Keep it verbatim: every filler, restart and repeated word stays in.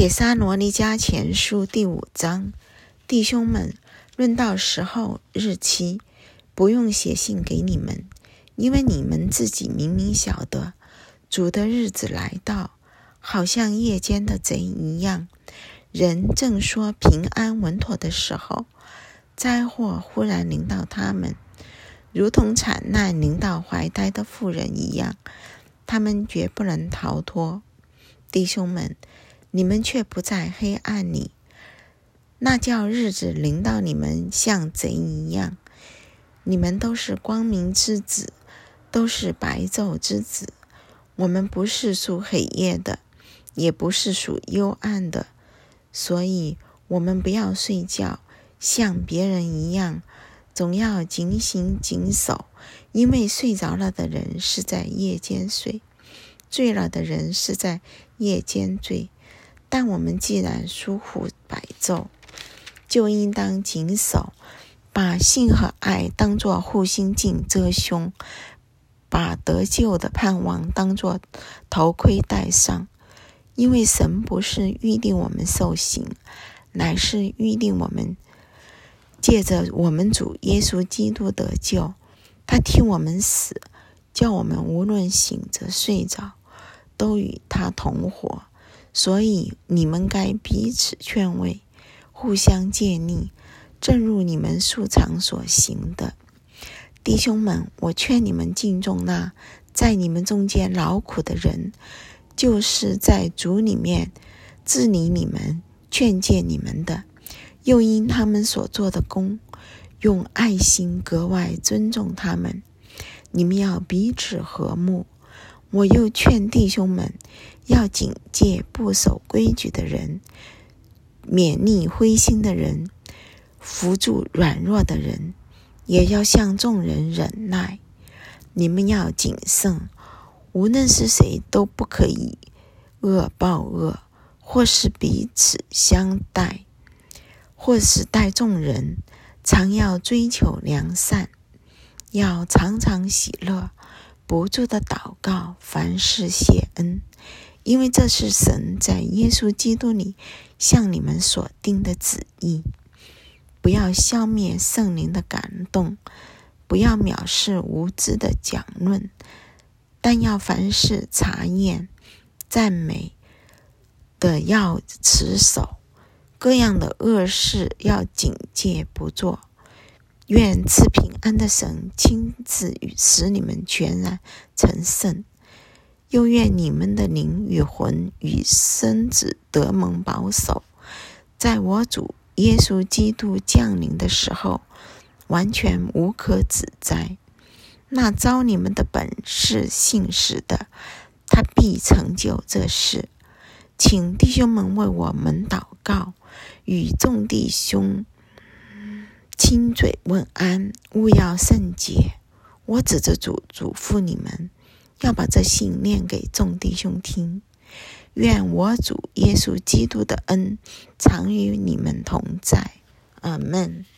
帖撒罗尼迦前书第五章，弟兄们，论到时候日期，不用写信给你们，因为你们自己明明晓得，主的日子来到，好像夜间的贼一样。人正说平安稳妥的时候，灾祸忽然临到他们，如同惨难临到怀胎的妇人一样，他们绝不能逃脱。弟兄们，你们却不在黑暗里，那叫日子临到你们像贼一样。你们都是光明之子，都是白昼之子。我们不是属黑夜的，也不是属幽暗的，所以我们不要睡觉，像别人一样，总要警醒谨守，因为睡着了的人是在夜间睡，醉了的人是在夜间醉。但我们既然疏忽白昼，就应当谨守，把信和爱当作护心镜遮胸，把得救的盼望当作头盔戴上。因为神不是预定我们受刑，乃是预定我们借着我们主耶稣基督得救。他替我们死，叫我们无论醒着睡着，都与他同活。所以你们该彼此劝慰，互相借力，正如你们素常所行的。弟兄们，我劝你们敬重那在你们中间劳苦的人，就是在主里面治理你们、劝诫你们的，又因他们所做的工，用爱心格外尊重他们。你们要彼此和睦。我又劝弟兄们要警戒不守规矩的人，勉励灰心的人，扶助软弱的人，也要向众人忍耐。你们要谨慎，无论是谁都不可以恶报恶，或是彼此相待，或是待众人，常要追求良善，要常常喜乐，不住的祷告，凡事谢恩，因为这是神在耶稣基督里向你们所定的旨意。不要消灭圣灵的感动，不要藐视无知的讲论，但要凡事查验，赞美的要持守，各样的恶事要警戒不做。愿赐平安的神亲自使你们全然成圣，又愿你们的灵与魂与身子得蒙保守，在我主耶稣基督降临的时候，完全无可指摘。那召你们的本是信实的，他必成就这事。请弟兄们为我们祷告，与众弟兄亲嘴问安，务要圣洁。我指着主嘱咐你们，要把这信念给众弟兄听。愿我主耶稣基督的恩常与你们同在。阿们。